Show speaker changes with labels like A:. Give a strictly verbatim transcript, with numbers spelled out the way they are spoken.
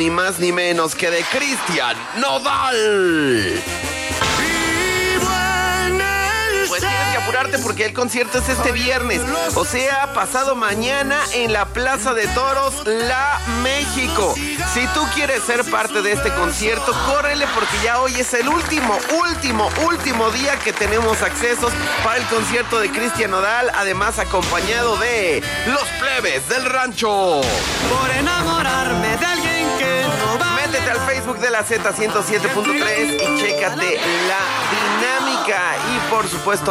A: ni más ni menos que de Cristian Nodal. Pues tienes que apurarte porque el concierto es este viernes, o sea, pasado mañana en la Plaza de Toros, La México. Si tú quieres ser parte de este concierto, córrele porque ya hoy es el último, último, último día que tenemos accesos para el concierto de Cristian Nodal, además acompañado de Los Plebes del Rancho.
B: Por enamorarme de alguien que no va.
A: Métete al Facebook de la Z ciento siete punto tres y chécate la dinámica y por supuesto